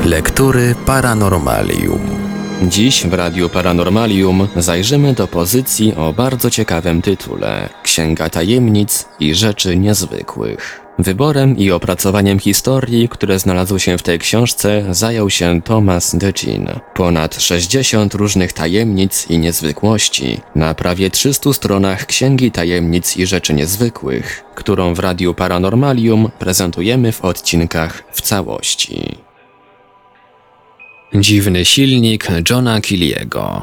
Lektury Paranormalium. Dziś w Radiu Paranormalium zajrzymy do pozycji o bardzo ciekawym tytule: Księga Tajemnic i Rzeczy Niezwykłych. Wyborem i opracowaniem historii, które znalazły się w tej książce, zajął się Thomas DeJean. Ponad 60 różnych tajemnic i niezwykłości na prawie 300 stronach Księgi Tajemnic i Rzeczy Niezwykłych, którą w Radiu Paranormalium prezentujemy w odcinkach w całości. Dziwny silnik Johna Keely'ego.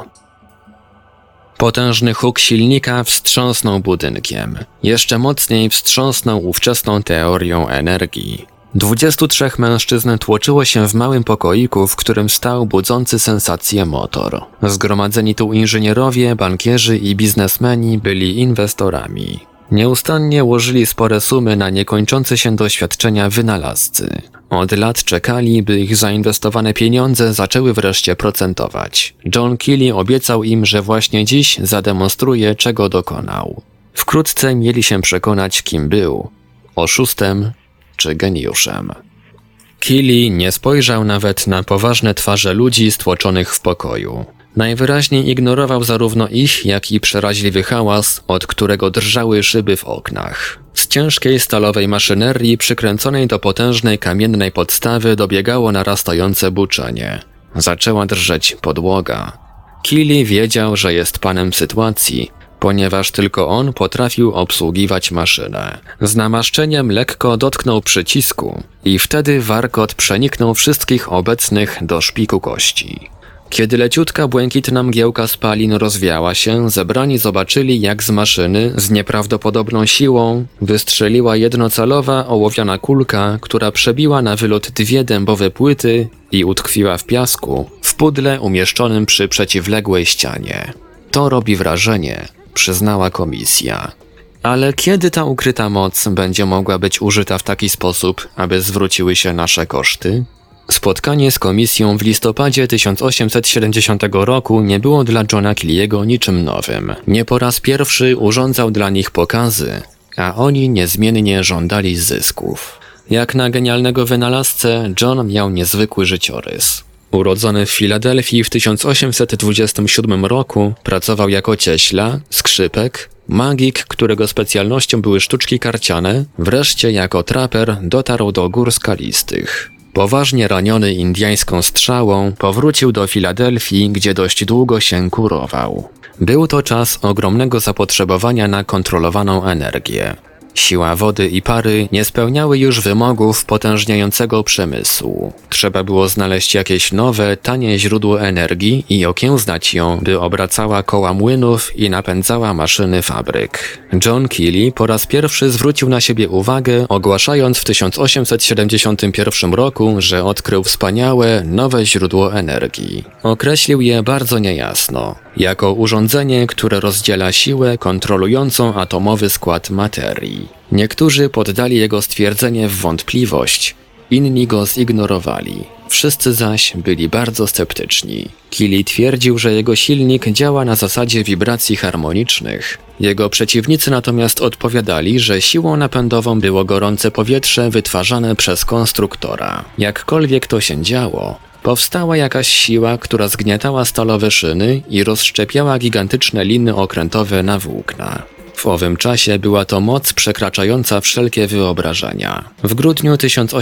Potężny huk silnika wstrząsnął budynkiem. Jeszcze mocniej wstrząsnął ówczesną teorią energii. 23 mężczyzn tłoczyło się w małym pokoiku, w którym stał budzący sensację motor. Zgromadzeni tu inżynierowie, bankierzy i biznesmeni byli inwestorami. Nieustannie łożyli spore sumy na niekończące się doświadczenia wynalazcy. Od lat czekali, by ich zainwestowane pieniądze zaczęły wreszcie procentować. John Keely obiecał im, że właśnie dziś zademonstruje, czego dokonał. Wkrótce mieli się przekonać, kim był: oszustem czy geniuszem. Keely nie spojrzał nawet na poważne twarze ludzi stłoczonych w pokoju. Najwyraźniej ignorował zarówno ich, jak i przeraźliwy hałas, od którego drżały szyby w oknach. Z ciężkiej stalowej maszynerii przykręconej do potężnej kamiennej podstawy dobiegało narastające buczenie. Zaczęła drżeć podłoga. Keely wiedział, że jest panem sytuacji, ponieważ tylko on potrafił obsługiwać maszynę. Z namaszczeniem lekko dotknął przycisku i wtedy warkot przeniknął wszystkich obecnych do szpiku kości. Kiedy leciutka błękitna mgiełka spalin rozwiała się, zebrani zobaczyli, jak z maszyny z nieprawdopodobną siłą wystrzeliła jednocalowa ołowiana kulka, która przebiła na wylot 2 dębowe płyty i utkwiła w piasku w pudle umieszczonym przy przeciwległej ścianie. To robi wrażenie, przyznała komisja. Ale kiedy ta ukryta moc będzie mogła być użyta w taki sposób, aby zwróciły się nasze koszty? Spotkanie z komisją w listopadzie 1870 roku nie było dla Johna Keely'ego niczym nowym. Nie po raz pierwszy urządzał dla nich pokazy, a oni niezmiennie żądali zysków. Jak na genialnego wynalazcę, John miał niezwykły życiorys. Urodzony w Filadelfii w 1827 roku, pracował jako cieśla, skrzypek, magik, którego specjalnością były sztuczki karciane, wreszcie jako traper dotarł do gór skalistych. Poważnie raniony indyjską strzałą, powrócił do Filadelfii, gdzie dość długo się kurował. Był to czas ogromnego zapotrzebowania na kontrolowaną energię. Siła wody i pary nie spełniały już wymogów potężniającego przemysłu. Trzeba było znaleźć jakieś nowe, tanie źródło energii i okiełznać ją, by obracała koła młynów i napędzała maszyny fabryk. John Keely po raz pierwszy zwrócił na siebie uwagę, ogłaszając w 1871 roku, że odkrył wspaniałe, nowe źródło energii. Określił je bardzo niejasno, jako urządzenie, które rozdziela siłę kontrolującą atomowy skład materii. Niektórzy poddali jego stwierdzenie w wątpliwość, inni go zignorowali. Wszyscy zaś byli bardzo sceptyczni. Keely twierdził, że jego silnik działa na zasadzie wibracji harmonicznych. Jego przeciwnicy natomiast odpowiadali, że siłą napędową było gorące powietrze wytwarzane przez konstruktora. Jakkolwiek to się działo, powstała jakaś siła, która zgniatała stalowe szyny i rozszczepiała gigantyczne liny okrętowe na włókna. W owym czasie była to moc przekraczająca wszelkie wyobrażenia. W grudniu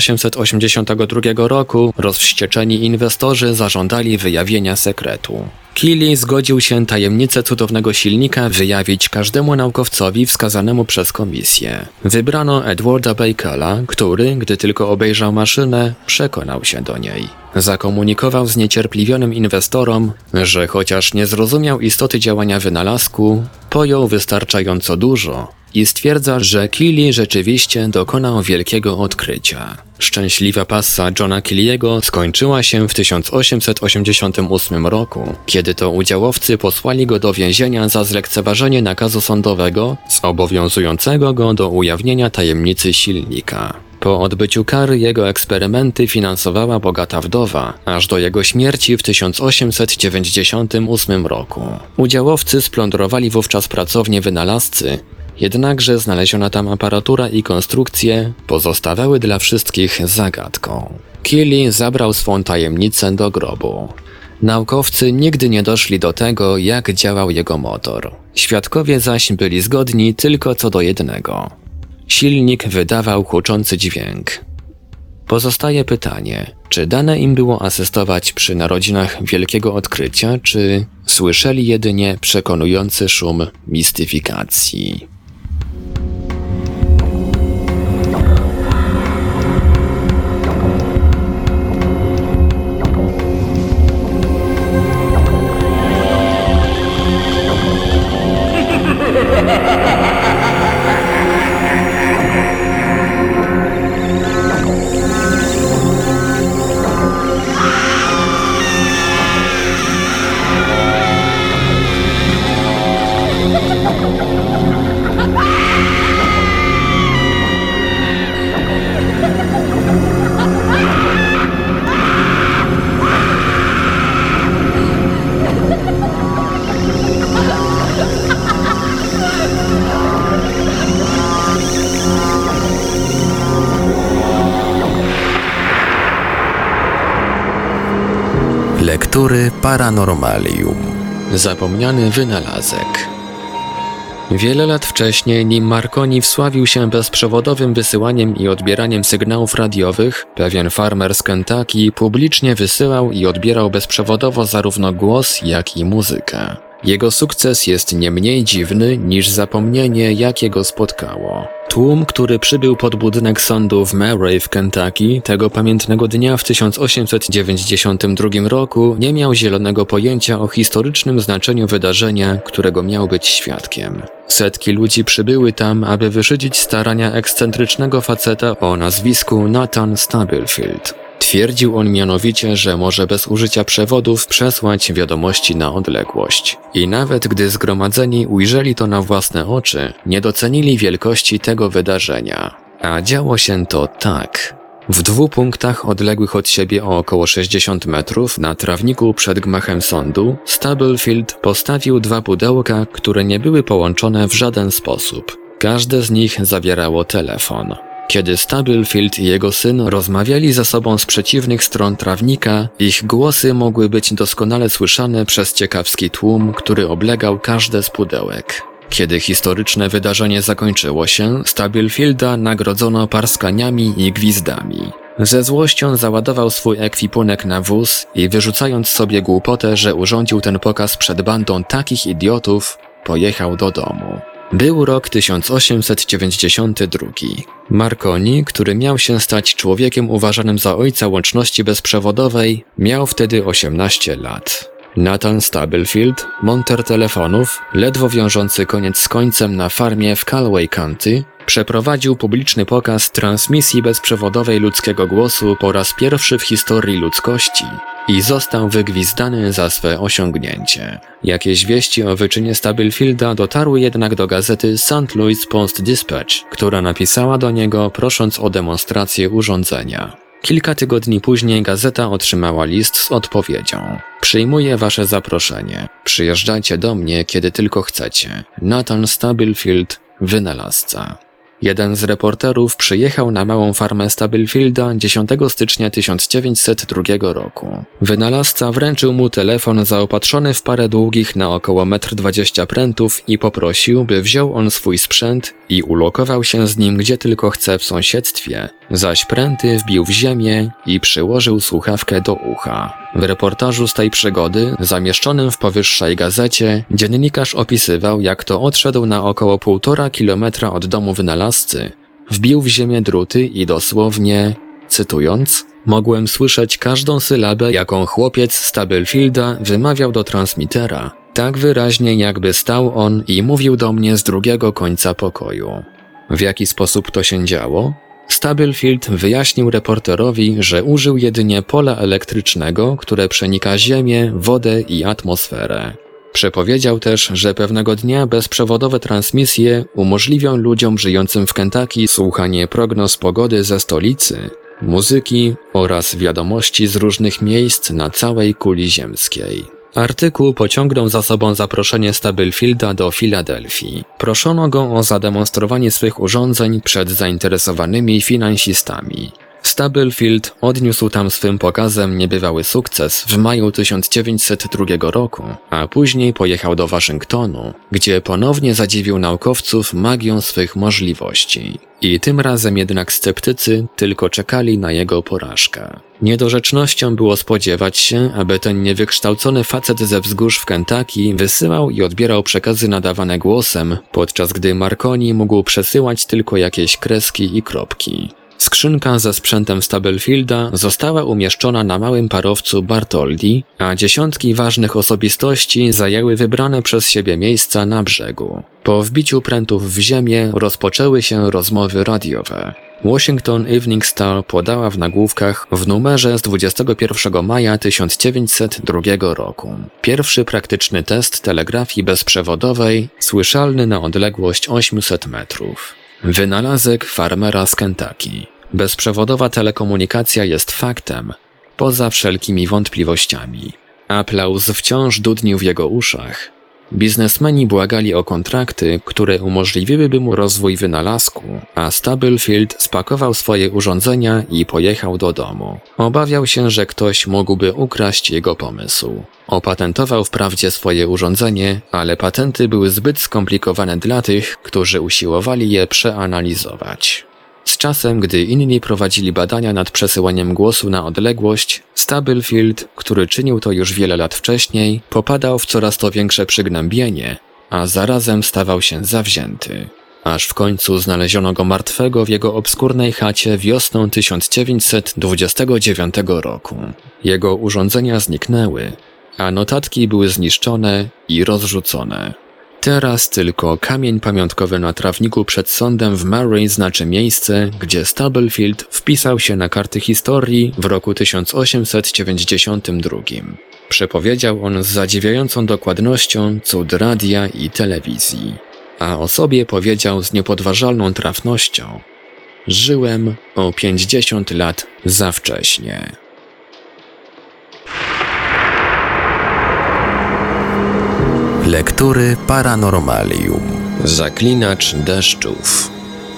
1882 roku rozwścieczeni inwestorzy zażądali wyjawienia sekretu. Keely zgodził się tajemnicę cudownego silnika wyjawić każdemu naukowcowi wskazanemu przez komisję. Wybrano Edwarda Bakela, który, gdy tylko obejrzał maszynę, przekonał się do niej. Zakomunikował zniecierpliwionym inwestorom, że chociaż nie zrozumiał istoty działania wynalazku, pojął wystarczająco dużo i stwierdza, że Keely rzeczywiście dokonał wielkiego odkrycia. Szczęśliwa passa Johna Keely'ego skończyła się w 1888 roku, kiedy to udziałowcy posłali go do więzienia za zlekceważenie nakazu sądowego zobowiązującego go do ujawnienia tajemnicy silnika. Po odbyciu kary jego eksperymenty finansowała bogata wdowa, aż do jego śmierci w 1898 roku. Udziałowcy splądrowali wówczas pracownię wynalazcy, jednakże znaleziona tam aparatura i konstrukcje pozostawały dla wszystkich zagadką. Keely zabrał swą tajemnicę do grobu. Naukowcy nigdy nie doszli do tego, jak działał jego motor. Świadkowie zaś byli zgodni tylko co do jednego. Silnik wydawał huczący dźwięk. Pozostaje pytanie, czy dane im było asystować przy narodzinach wielkiego odkrycia, czy słyszeli jedynie przekonujący szum mistyfikacji. Lektury Paranormalium. Zapomniany wynalazek. Wiele lat wcześniej, nim Marconi wsławił się bezprzewodowym wysyłaniem i odbieraniem sygnałów radiowych, pewien farmer z Kentucky publicznie wysyłał i odbierał bezprzewodowo zarówno głos, jak i muzykę. Jego sukces jest nie mniej dziwny niż zapomnienie, jakie go spotkało. Tłum, który przybył pod budynek sądu w Murray w Kentucky tego pamiętnego dnia w 1892 roku, nie miał zielonego pojęcia o historycznym znaczeniu wydarzenia, którego miał być świadkiem. Setki ludzi przybyły tam, aby wyszydzić starania ekscentrycznego faceta o nazwisku Nathan Stubblefield. Twierdził on mianowicie, że może bez użycia przewodów przesłać wiadomości na odległość. I nawet gdy zgromadzeni ujrzeli to na własne oczy, nie docenili wielkości tego wydarzenia. A działo się to tak. W 2 punktach odległych od siebie o około 60 metrów na trawniku przed gmachem sądu Stubblefield postawił 2 pudełka, które nie były połączone w żaden sposób. Każde z nich zawierało telefon. Kiedy Stubblefield i jego syn rozmawiali ze sobą z przeciwnych stron trawnika, ich głosy mogły być doskonale słyszane przez ciekawski tłum, który oblegał każde z pudełek. Kiedy historyczne wydarzenie zakończyło się, Stubblefielda nagrodzono parskaniami i gwizdami. Ze złością załadował swój ekwipunek na wóz i wyrzucając sobie głupotę, że urządził ten pokaz przed bandą takich idiotów, pojechał do domu. Był rok 1892. Marconi, który miał się stać człowiekiem uważanym za ojca łączności bezprzewodowej, miał wtedy 18 lat. Nathan Stubblefield, monter telefonów, ledwo wiążący koniec z końcem na farmie w Callaway County, przeprowadził publiczny pokaz transmisji bezprzewodowej ludzkiego głosu po raz pierwszy w historii ludzkości i został wygwizdany za swe osiągnięcie. Jakieś wieści o wyczynie Stubblefielda dotarły jednak do gazety St. Louis Post-Dispatch, która napisała do niego prosząc o demonstrację urządzenia. Kilka tygodni później gazeta otrzymała list z odpowiedzią. Przyjmuję wasze zaproszenie. Przyjeżdżajcie do mnie, kiedy tylko chcecie. Nathan Stubblefield, wynalazca. Jeden z reporterów przyjechał na małą farmę Stubblefielda 10 stycznia 1902 roku. Wynalazca wręczył mu telefon zaopatrzony w parę długich na około 1,20 m prętów i poprosił, by wziął on swój sprzęt i ulokował się z nim gdzie tylko chce w sąsiedztwie, zaś pręty wbił w ziemię i przyłożył słuchawkę do ucha. W reportażu z tej przygody, zamieszczonym w powyższej gazecie, dziennikarz opisywał, jak to odszedł na około 1,5 kilometra od domu wynalazcy, wbił w ziemię druty i dosłownie, cytując, mogłem słyszeć każdą sylabę, jaką chłopiec Stubblefielda wymawiał do transmitera, tak wyraźnie jakby stał on i mówił do mnie z drugiego końca pokoju. W jaki sposób to się działo? Stubblefield wyjaśnił reporterowi, że użył jedynie pola elektrycznego, które przenika ziemię, wodę i atmosferę. Przepowiedział też, że pewnego dnia bezprzewodowe transmisje umożliwią ludziom żyjącym w Kentucky słuchanie prognoz pogody ze stolicy, muzyki oraz wiadomości z różnych miejsc na całej kuli ziemskiej. Artykuł pociągnął za sobą zaproszenie Stubblefielda do Filadelfii. Proszono go o zademonstrowanie swych urządzeń przed zainteresowanymi finansistami. Stubblefield odniósł tam swym pokazem niebywały sukces w maju 1902 roku, a później pojechał do Waszyngtonu, gdzie ponownie zadziwił naukowców magią swych możliwości. I tym razem jednak sceptycy tylko czekali na jego porażkę. Niedorzecznością było spodziewać się, aby ten niewykształcony facet ze wzgórz w Kentucky wysyłał i odbierał przekazy nadawane głosem, podczas gdy Marconi mógł przesyłać tylko jakieś kreski i kropki. Skrzynka ze sprzętem Stubblefielda została umieszczona na małym parowcu Bartholdi, a dziesiątki ważnych osobistości zajęły wybrane przez siebie miejsca na brzegu. Po wbiciu prętów w ziemię rozpoczęły się rozmowy radiowe. Washington Evening Star podała w nagłówkach w numerze z 21 maja 1902 roku. Pierwszy praktyczny test telegrafii bezprzewodowej, słyszalny na odległość 800 metrów. Wynalazek farmera z Kentucky. Bezprzewodowa telekomunikacja jest faktem, poza wszelkimi wątpliwościami. Aplauz wciąż dudnił w jego uszach. Biznesmeni błagali o kontrakty, które umożliwiłyby mu rozwój wynalazku, a Stubblefield spakował swoje urządzenia i pojechał do domu. Obawiał się, że ktoś mógłby ukraść jego pomysł. Opatentował wprawdzie swoje urządzenie, ale patenty były zbyt skomplikowane dla tych, którzy usiłowali je przeanalizować. Z czasem, gdy inni prowadzili badania nad przesyłaniem głosu na odległość, Stubblefield, który czynił to już wiele lat wcześniej, popadał w coraz to większe przygnębienie, a zarazem stawał się zawzięty. Aż w końcu znaleziono go martwego w jego obskurnej chacie wiosną 1929 roku. Jego urządzenia zniknęły, a notatki były zniszczone i rozrzucone. Teraz tylko kamień pamiątkowy na trawniku przed sądem w Murray znaczy miejsce, gdzie Stubblefield wpisał się na karty historii w roku 1892. Przepowiedział on z zadziwiającą dokładnością cud radia i telewizji, a o sobie powiedział z niepodważalną trafnością: żyłem o 50 lat za wcześnie. Lektury Paranormalium. Zaklinacz deszczów.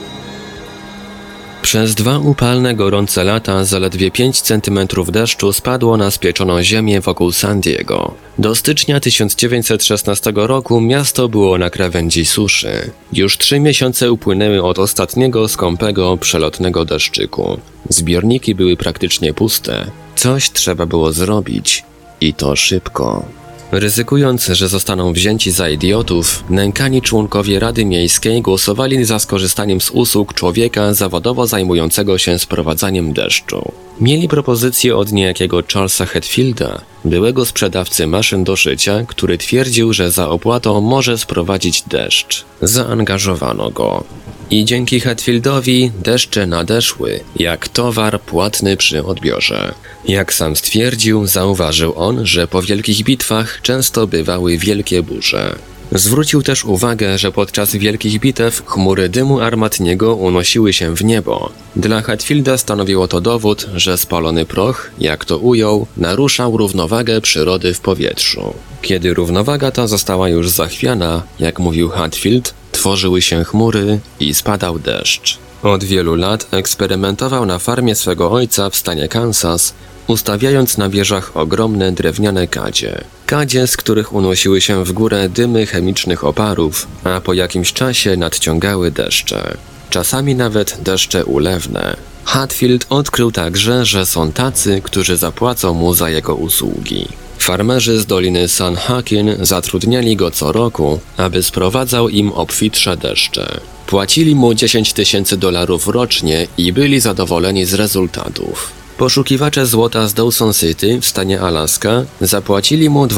Przez 2 upalne, gorące lata zaledwie 5 centymetrów deszczu spadło na spieczoną ziemię wokół San Diego. Do stycznia 1916 roku miasto było na krawędzi suszy. Już 3 miesiące upłynęły od ostatniego skąpego, przelotnego deszczyku. Zbiorniki były praktycznie puste. Coś trzeba było zrobić. I to szybko. Ryzykując, że zostaną wzięci za idiotów, nękani członkowie Rady Miejskiej głosowali za skorzystaniem z usług człowieka zawodowo zajmującego się sprowadzaniem deszczu. Mieli propozycję od niejakiego Charlesa Hetfielda, byłego sprzedawcy maszyn do szycia, który twierdził, że za opłatą może sprowadzić deszcz. Zaangażowano go. I dzięki Hetfieldowi deszcze nadeszły, jak towar płatny przy odbiorze. Jak sam stwierdził, zauważył on, że po wielkich bitwach często bywały wielkie burze. Zwrócił też uwagę, że podczas wielkich bitew chmury dymu armatniego unosiły się w niebo. Dla Hetfielda stanowiło to dowód, że spalony proch, jak to ujął, naruszał równowagę przyrody w powietrzu. Kiedy równowaga ta została już zachwiana, jak mówił Hetfield, tworzyły się chmury i spadał deszcz. Od wielu lat eksperymentował na farmie swego ojca w stanie Kansas, ustawiając na wieżach ogromne drewniane kadzie. Kadzie, z których unosiły się w górę dymy chemicznych oparów, a po jakimś czasie nadciągały deszcze. Czasami nawet deszcze ulewne. Hetfield odkrył także, że są tacy, którzy zapłacą mu za jego usługi. Farmerzy z Doliny San Joaquin zatrudniali go co roku, aby sprowadzał im obfitsze deszcze. Płacili mu $10,000 rocznie i byli zadowoleni z rezultatów. Poszukiwacze złota z Dawson City w stanie Alaska zapłacili mu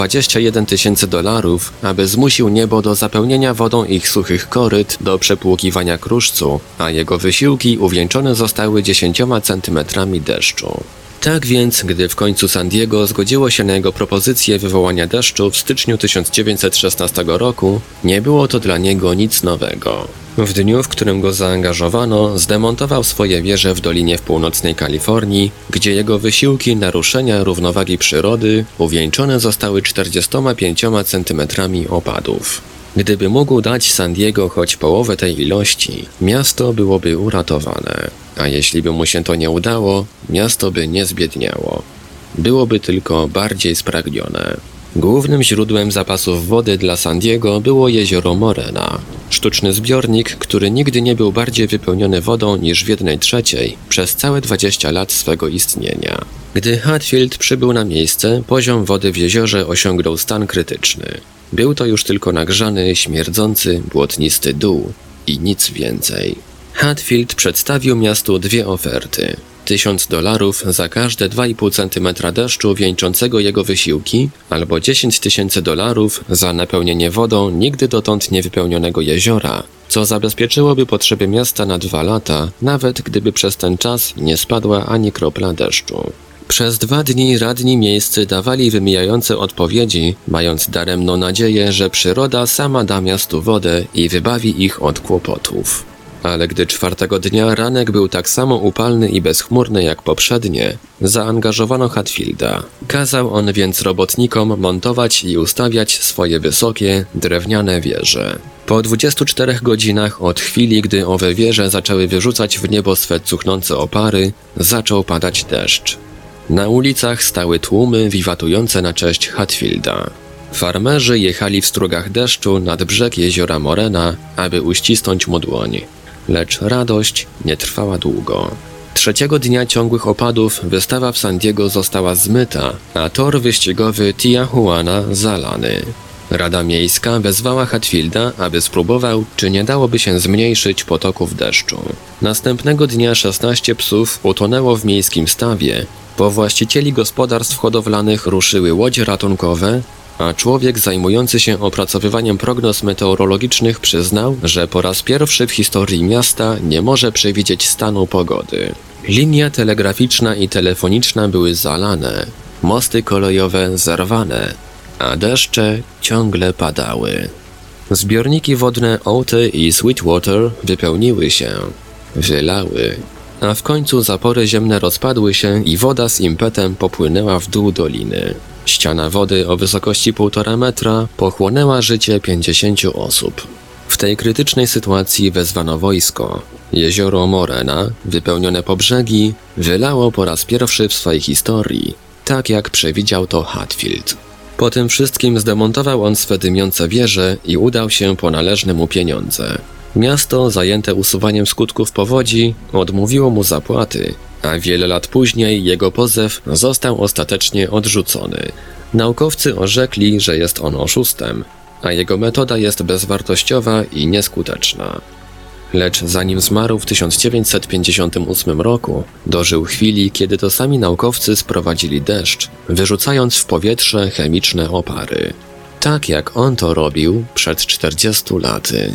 $21,000, aby zmusił niebo do zapełnienia wodą ich suchych koryt do przepłukiwania kruszcu, a jego wysiłki uwieńczone zostały 10 centymetrami deszczu. Tak więc, gdy w końcu San Diego zgodziło się na jego propozycję wywołania deszczu w styczniu 1916 roku, nie było to dla niego nic nowego. W dniu, w którym go zaangażowano, zdemontował swoje wieże w Dolinie w północnej Kalifornii, gdzie jego wysiłki naruszenia równowagi przyrody uwieńczone zostały 45 centymetrami opadów. Gdyby mógł dać San Diego choć połowę tej ilości, miasto byłoby uratowane. A jeśli by mu się to nie udało, miasto by nie zbiedniało. Byłoby tylko bardziej spragnione. Głównym źródłem zapasów wody dla San Diego było jezioro Morena. Sztuczny zbiornik, który nigdy nie był bardziej wypełniony wodą niż w 1/3 przez całe 20 lat swego istnienia. Gdy Hatfield przybył na miejsce, poziom wody w jeziorze osiągnął stan krytyczny. Był to już tylko nagrzany, śmierdzący, błotnisty dół i nic więcej. Hatfield przedstawił miastu dwie oferty. $1000 za każde 2,5 cm deszczu wieńczącego jego wysiłki, albo $10,000 za napełnienie wodą nigdy dotąd niewypełnionego jeziora, co zabezpieczyłoby potrzeby miasta na 2 lata, nawet gdyby przez ten czas nie spadła ani kropla deszczu. Przez 2 dni radni miejscy dawali wymijające odpowiedzi, mając daremną nadzieję, że przyroda sama da miastu wodę i wybawi ich od kłopotów. Ale gdy 4. dnia ranek był tak samo upalny i bezchmurny jak poprzednie, zaangażowano Hatfielda. Kazał on więc robotnikom montować i ustawiać swoje wysokie, drewniane wieże. Po 24 godzinach od chwili, gdy owe wieże zaczęły wyrzucać w niebo swe cuchnące opary, zaczął padać deszcz. Na ulicach stały tłumy wiwatujące na cześć Hatfielda. Farmerzy jechali w strugach deszczu nad brzeg jeziora Morena, aby uścisnąć mu dłoń. Lecz radość nie trwała długo. 3. dnia ciągłych opadów wystawa w San Diego została zmyta, a tor wyścigowy Tijuana zalany. Rada Miejska wezwała Hatfielda, aby spróbował, czy nie dałoby się zmniejszyć potoków deszczu. Następnego dnia 16 psów utonęło w miejskim stawie. Po właścicieli gospodarstw hodowlanych ruszyły łodzie ratunkowe, a człowiek zajmujący się opracowywaniem prognoz meteorologicznych przyznał, że po raz pierwszy w historii miasta nie może przewidzieć stanu pogody. Linia telegraficzna i telefoniczna były zalane, mosty kolejowe zerwane, a deszcze ciągle padały. Zbiorniki wodne Ote i Sweetwater wypełniły się, wylały, a w końcu zapory ziemne rozpadły się i woda z impetem popłynęła w dół doliny. Ściana wody o wysokości 1,5 metra pochłonęła życie 50 osób. W tej krytycznej sytuacji wezwano wojsko. Jezioro Morena, wypełnione po brzegi, wylało po raz pierwszy w swojej historii, tak jak przewidział to Hatfield. Po tym wszystkim zdemontował on swe dymiące wieże i udał się po należne mu pieniądze. Miasto, zajęte usuwaniem skutków powodzi, odmówiło mu zapłaty, a wiele lat później jego pozew został ostatecznie odrzucony. Naukowcy orzekli, że jest on oszustem, a jego metoda jest bezwartościowa i nieskuteczna. Lecz zanim zmarł w 1958 roku, dożył chwili, kiedy to sami naukowcy sprowadzili deszcz, wyrzucając w powietrze chemiczne opary. Tak jak on to robił przed 40 laty.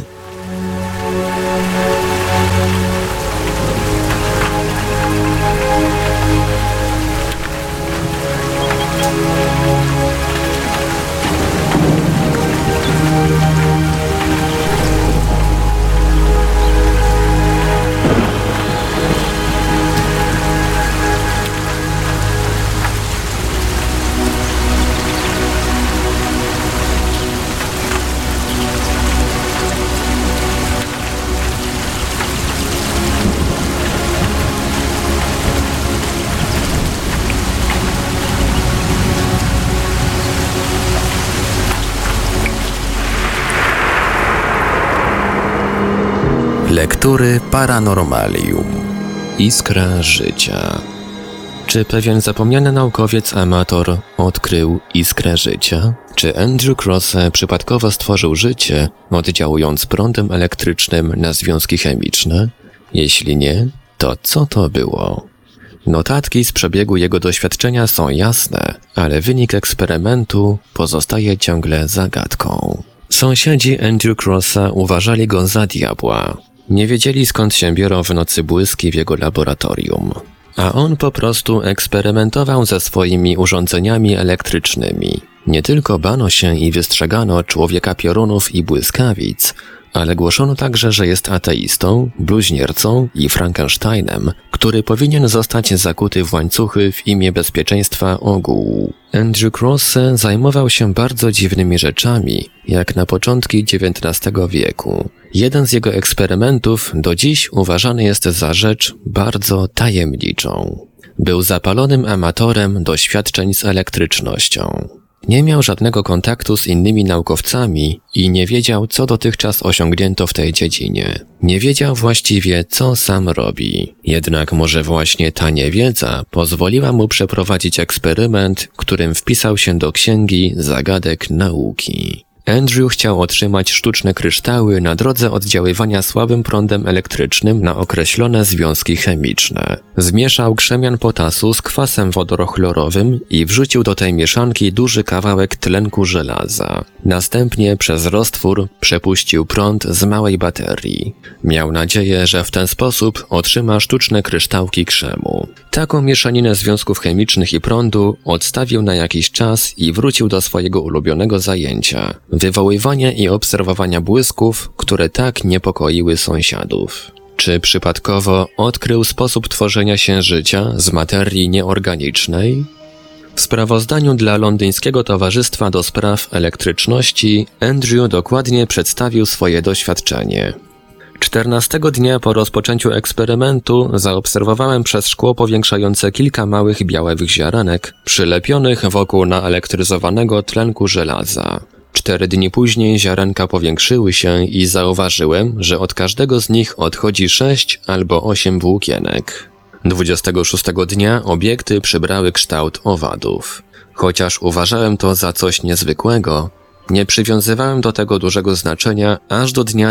Lektury Paranormalium. Iskra życia. Czy pewien zapomniany naukowiec amator odkrył iskrę życia? Czy Andrew Crosse przypadkowo stworzył życie, oddziałując prądem elektrycznym na związki chemiczne? Jeśli nie, to co to było? Notatki z przebiegu jego doświadczenia są jasne, ale wynik eksperymentu pozostaje ciągle zagadką. Sąsiedzi Andrew Crossa uważali go za diabła. Nie wiedzieli, skąd się biorą w nocy błyski w jego laboratorium. A on po prostu eksperymentował ze swoimi urządzeniami elektrycznymi. Nie tylko bano się i wystrzegano człowieka piorunów i błyskawic, ale głoszono także, że jest ateistą, bluźniercą i Frankensteinem, który powinien zostać zakuty w łańcuchy w imię bezpieczeństwa ogółu. Andrew Crosse zajmował się bardzo dziwnymi rzeczami, jak na początki XIX wieku. Jeden z jego eksperymentów do dziś uważany jest za rzecz bardzo tajemniczą. Był zapalonym amatorem doświadczeń z elektrycznością. Nie miał żadnego kontaktu z innymi naukowcami i nie wiedział, co dotychczas osiągnięto w tej dziedzinie. Nie wiedział właściwie, co sam robi. Jednak może właśnie ta niewiedza pozwoliła mu przeprowadzić eksperyment, którym wpisał się do księgi zagadek nauki. Andrew chciał otrzymać sztuczne kryształy na drodze oddziaływania słabym prądem elektrycznym na określone związki chemiczne. Zmieszał krzemian potasu z kwasem wodorochlorowym i wrzucił do tej mieszanki duży kawałek tlenku żelaza. Następnie przez roztwór przepuścił prąd z małej baterii. Miał nadzieję, że w ten sposób otrzyma sztuczne kryształki krzemu. Taką mieszaninę związków chemicznych i prądu odstawił na jakiś czas i wrócił do swojego ulubionego zajęcia – wywoływania i obserwowania błysków, które tak niepokoiły sąsiadów. Czy przypadkowo odkrył sposób tworzenia się życia z materii nieorganicznej? W sprawozdaniu dla Londyńskiego Towarzystwa do Spraw Elektryczności Andrew dokładnie przedstawił swoje doświadczenie. 14 dnia po rozpoczęciu eksperymentu zaobserwowałem przez szkło powiększające kilka małych białych ziarenek przylepionych wokół naelektryzowanego tlenku żelaza. 4 dni później ziarenka powiększyły się i zauważyłem, że od każdego z nich odchodzi 6 albo 8 włókienek. 26 dnia obiekty przybrały kształt owadów. Chociaż uważałem to za coś niezwykłego, nie przywiązywałem do tego dużego znaczenia aż do dnia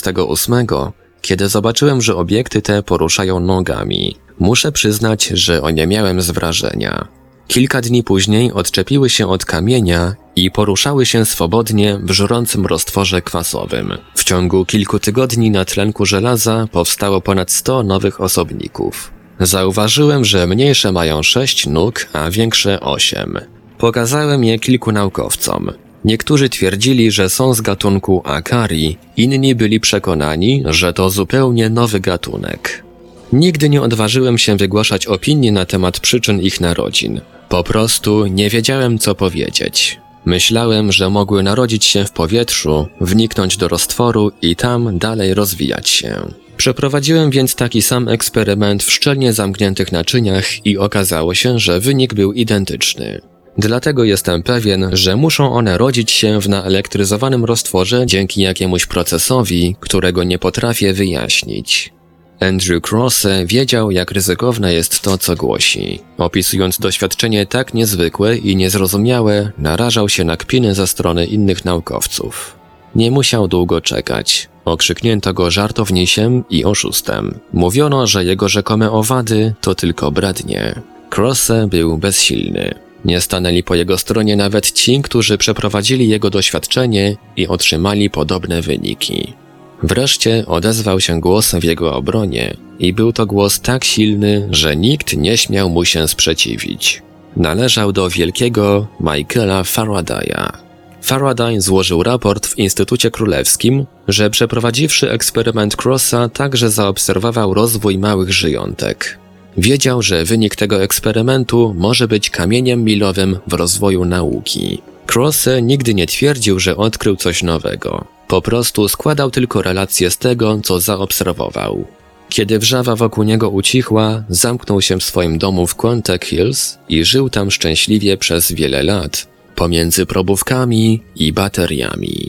28, kiedy zobaczyłem, że obiekty te poruszają nogami. Muszę przyznać, że oniemiałem z wrażenia. Kilka dni później odczepiły się od kamienia i poruszały się swobodnie w żrącym roztworze kwasowym. W ciągu kilku tygodni na tlenku żelaza powstało ponad 100 nowych osobników. Zauważyłem, że mniejsze mają 6 nóg, a większe 8. Pokazałem je kilku naukowcom. Niektórzy twierdzili, że są z gatunku Akari, inni byli przekonani, że to zupełnie nowy gatunek. Nigdy nie odważyłem się wygłaszać opinii na temat przyczyn ich narodzin. Po prostu nie wiedziałem, co powiedzieć. Myślałem, że mogły narodzić się w powietrzu, wniknąć do roztworu i tam dalej rozwijać się. Przeprowadziłem więc taki sam eksperyment w szczelnie zamkniętych naczyniach i okazało się, że wynik był identyczny. Dlatego jestem pewien, że muszą one rodzić się w naelektryzowanym roztworze dzięki jakiemuś procesowi, którego nie potrafię wyjaśnić. Andrew Crosse wiedział, jak ryzykowne jest to, co głosi. Opisując doświadczenie tak niezwykłe i niezrozumiałe, narażał się na kpiny ze strony innych naukowców. Nie musiał długo czekać. Okrzyknięto go żartownisiem i oszustem. Mówiono, że jego rzekome owady to tylko brednie. Crosse był bezsilny. Nie stanęli po jego stronie nawet ci, którzy przeprowadzili jego doświadczenie i otrzymali podobne wyniki. Wreszcie odezwał się głos w jego obronie i był to głos tak silny, że nikt nie śmiał mu się sprzeciwić. Należał do wielkiego Michaela Faradaya. Faraday złożył raport w Instytucie Królewskim, że przeprowadziwszy eksperyment Crossa także zaobserwował rozwój małych żyjątek. Wiedział, że wynik tego eksperymentu może być kamieniem milowym w rozwoju nauki. Crosse nigdy nie twierdził, że odkrył coś nowego. Po prostu składał tylko relacje z tego, co zaobserwował. Kiedy wrzawa wokół niego ucichła, zamknął się w swoim domu w Quantic Hills i żył tam szczęśliwie przez wiele lat, pomiędzy probówkami i bateriami.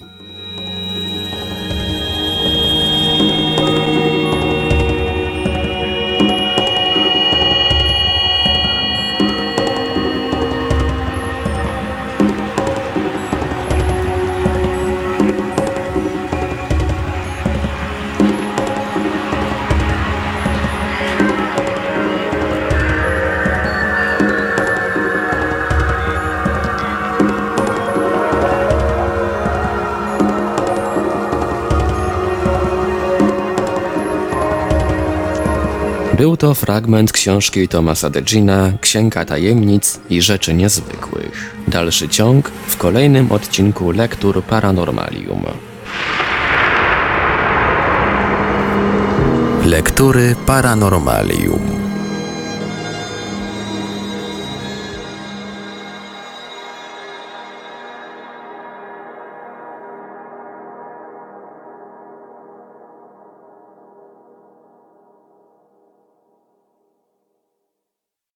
Był to fragment książki Thomasa Degina Księga Tajemnic i Rzeczy Niezwykłych. Dalszy ciąg w kolejnym odcinku Lektur Paranormalium. Lektury Paranormalium.